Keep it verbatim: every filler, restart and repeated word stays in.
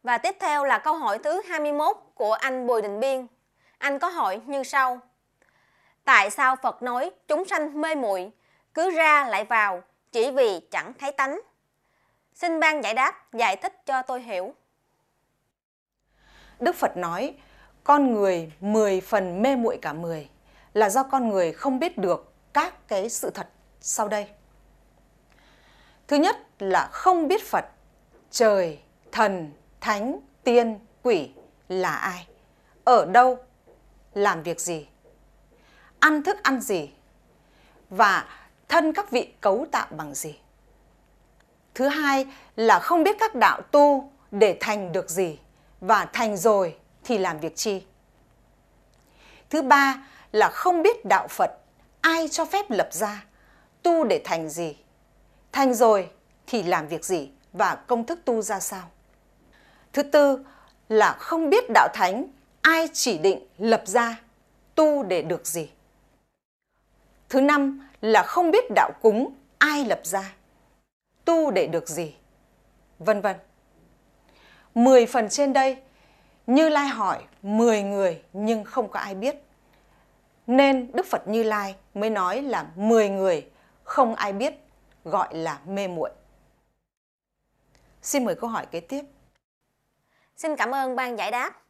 Và tiếp theo là câu hỏi thứ hai mươi mốt của anh Bùi Đình Biên. Anh có hỏi như sau: tại sao Phật nói chúng sanh mê muội, cứ ra lại vào, chỉ vì chẳng thấy tánh? Xin ban giải đáp giải thích cho tôi hiểu. Đức Phật nói con người mười phần mê muội cả mười là do con người không biết được các cái sự thật sau đây. Thứ nhất là không biết Phật, trời, thần, thánh, tiên, quỷ là ai, ở đâu, làm việc gì, ăn thức ăn gì và thân các vị cấu tạo bằng gì. Thứ hai là không biết các đạo tu để thành được gì và thành rồi thì làm việc chi. Thứ ba là không biết đạo Phật ai cho phép lập ra, tu để thành gì, thành rồi thì làm việc gì và công thức tu ra sao. Thứ tư là không biết đạo thánh ai chỉ định lập ra, tu để được gì. Thứ năm là không biết đạo cúng ai lập ra, tu để được gì, vân vân. Mười phần trên đây, Như Lai hỏi mười người nhưng không có ai biết. Nên Đức Phật Như Lai mới nói là mười người không ai biết, gọi là mê muội. Xin mời câu hỏi kế tiếp. Xin cảm ơn ban giải đáp.